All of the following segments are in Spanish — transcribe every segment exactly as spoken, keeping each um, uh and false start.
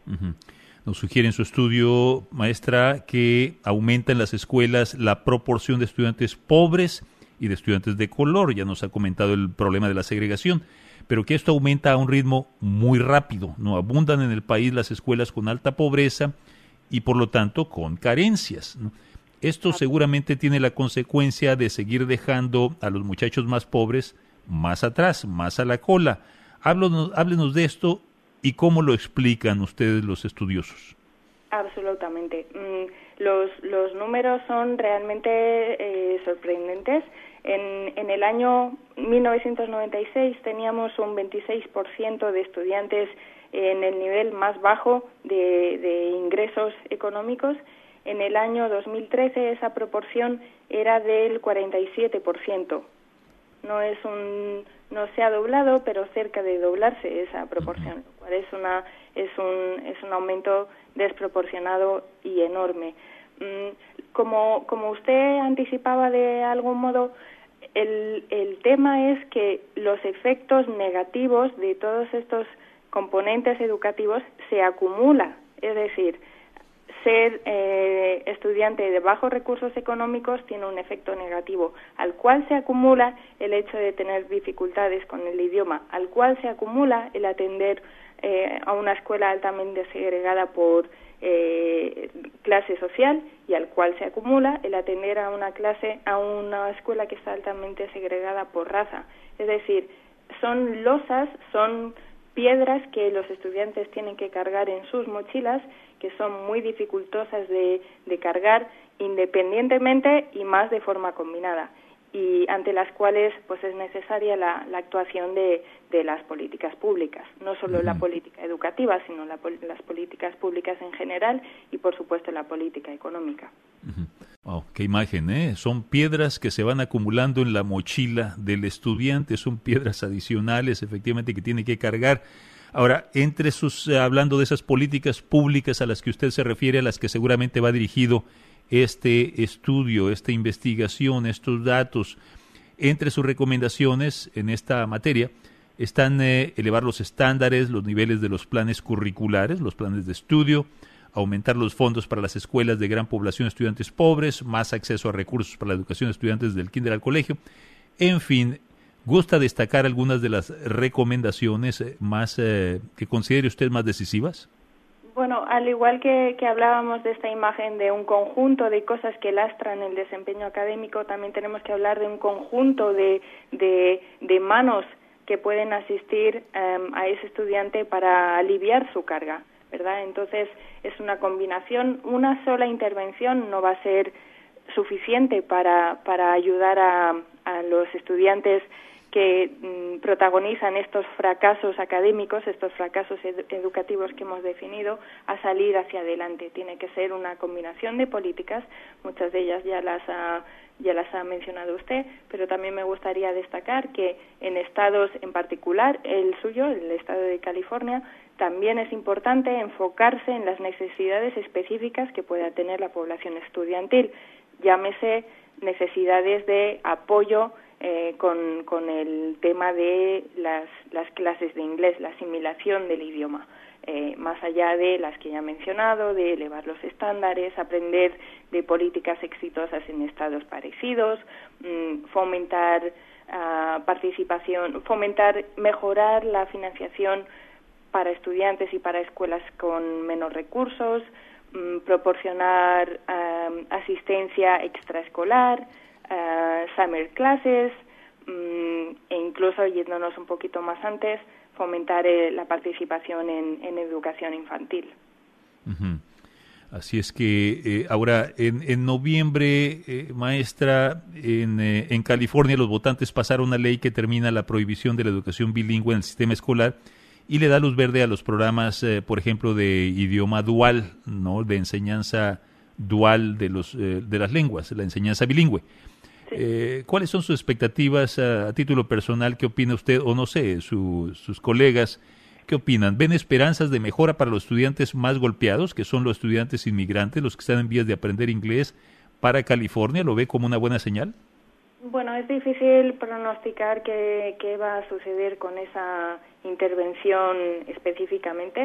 Uh-huh. Nos sugiere en su estudio, maestra, que aumenta en las escuelas la proporción de estudiantes pobres y de estudiantes de color. Ya nos ha comentado el problema de la segregación, pero que esto aumenta a un ritmo muy rápido. No abundan en el país las escuelas con alta pobreza y por lo tanto con carencias, ¿no? Esto seguramente tiene la consecuencia de seguir dejando a los muchachos más pobres más atrás, más a la cola. Háblenos, háblenos de esto y cómo lo explican ustedes los estudiosos. Absolutamente. Mm, los, los números son realmente eh, sorprendentes. En, en el año mil novecientos noventa y seis teníamos un veintiséis por ciento de estudiantes en el nivel más bajo de, de ingresos económicos. En el año dos mil trece esa proporción era del cuarenta y siete por ciento. No es un, no se ha doblado, pero cerca de doblarse esa proporción, lo cual es una, es un, es un aumento desproporcionado y enorme. Como, como usted anticipaba de algún modo, el, el tema es que los efectos negativos de todos estos componentes educativos se acumulan, es decir, ser eh, estudiante de bajos recursos económicos tiene un efecto negativo, al cual se acumula el hecho de tener dificultades con el idioma, al cual se acumula el atender eh, a una escuela altamente segregada por eh, clase social y al cual se acumula el atender a una clase, a una escuela que está altamente segregada por raza. Es decir, son losas, son piedras que los estudiantes tienen que cargar en sus mochilas, que son muy dificultosas de, de cargar independientemente y más de forma combinada, y ante las cuales pues es necesaria la, la actuación de, de las políticas públicas, no solo uh-huh. la política educativa, sino la, las políticas públicas en general y por supuesto la política económica. Uh-huh. Wow, qué imagen, ¿eh? Son piedras que se van acumulando en la mochila del estudiante, son piedras adicionales efectivamente que tiene que cargar. Ahora, entre sus, eh, hablando de esas políticas públicas a las que usted se refiere, a las que seguramente va dirigido este estudio, esta investigación, estos datos, entre sus recomendaciones en esta materia están eh, elevar los estándares, los niveles de los planes curriculares, los planes de estudio, aumentar los fondos para las escuelas de gran población de estudiantes pobres, más acceso a recursos para la educación de estudiantes del kinder al colegio. En fin, ¿gusta destacar algunas de las recomendaciones más eh, que considere usted más decisivas? Bueno, al igual que, que hablábamos de esta imagen de un conjunto de cosas que lastran el desempeño académico, también tenemos que hablar de un conjunto de, de, de manos que pueden asistir um, a ese estudiante para aliviar su carga, ¿verdad? Entonces, es una combinación. Una sola intervención no va a ser suficiente para, para ayudar a, a los estudiantes que mm, protagonizan estos fracasos académicos, estos fracasos ed- educativos que hemos definido, a salir hacia adelante. Tiene que ser una combinación de políticas, muchas de ellas ya las ha, ya las ha mencionado usted, pero también me gustaría destacar que en estados en particular, el suyo, el estado de California, también es importante enfocarse en las necesidades específicas que pueda tener la población estudiantil, llámese necesidades de apoyo Eh, con, con el tema de las, las clases de inglés, la asimilación del idioma, eh, más allá de las que ya he mencionado, de elevar los estándares, aprender de políticas exitosas en estados parecidos, mmm, fomentar uh, participación, fomentar, mejorar la financiación para estudiantes y para escuelas con menos recursos, mmm, proporcionar uh, asistencia extraescolar, Uh, summer classes, um, e incluso yéndonos un poquito más antes, fomentar eh, la participación en, en educación infantil. Uh-huh. Así es que eh, ahora en, en noviembre, eh, maestra, en, eh, en California los votantes pasaron una ley que termina la prohibición de la educación bilingüe en el sistema escolar y le da luz verde a los programas, eh, por ejemplo, de idioma dual, ¿no? De enseñanza dual de los eh, de las lenguas, la enseñanza bilingüe. Sí. Eh, ¿Cuáles son sus expectativas a, a título personal? ¿Qué opina usted? O no sé, su, sus colegas, ¿qué opinan? ¿Ven esperanzas de mejora para los estudiantes más golpeados, que son los estudiantes inmigrantes, los que están en vías de aprender inglés para California? ¿Lo ve como una buena señal? Bueno, es difícil pronosticar qué, qué va a suceder con esa intervención específicamente.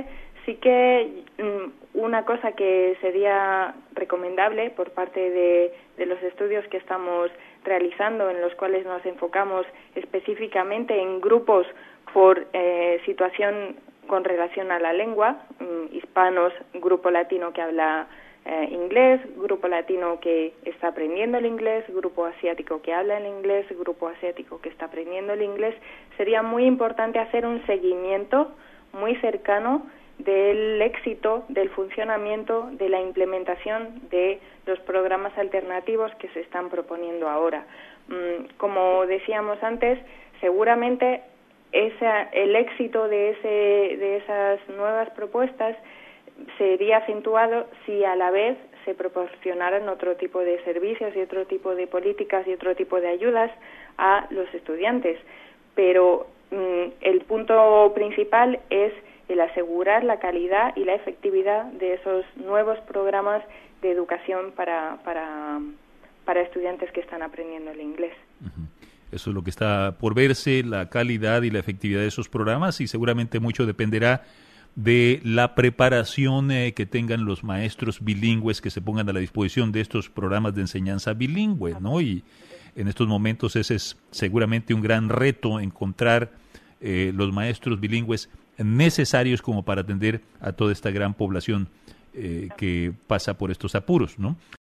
sí que mm, una cosa que sería recomendable por parte de, de los estudios que estamos realizando, en los cuales nos enfocamos específicamente en grupos por eh, situación con relación a la lengua, mm, hispanos, grupo latino que habla eh, inglés, grupo latino que está aprendiendo el inglés, grupo asiático que habla el inglés, grupo asiático que está aprendiendo el inglés, sería muy importante hacer un seguimiento muy cercano del éxito, del funcionamiento, de la implementación de los programas alternativos que se están proponiendo ahora. Mm, como decíamos antes, seguramente esa, el éxito de, ese, de esas nuevas propuestas sería acentuado si a la vez se proporcionaran otro tipo de servicios y otro tipo de políticas y otro tipo de ayudas a los estudiantes. Pero mm, el punto principal es el asegurar la calidad y la efectividad de esos nuevos programas de educación para, para, para estudiantes que están aprendiendo el inglés. Uh-huh. Eso es lo que está por verse, la calidad y la efectividad de esos programas, y seguramente mucho dependerá de la preparación eh, que tengan los maestros bilingües que se pongan a la disposición de estos programas de enseñanza bilingüe, ¿no? Y en estos momentos ese es seguramente un gran reto, encontrar eh, los maestros bilingües necesarios como para atender a toda esta gran población eh, que pasa por estos apuros, ¿no?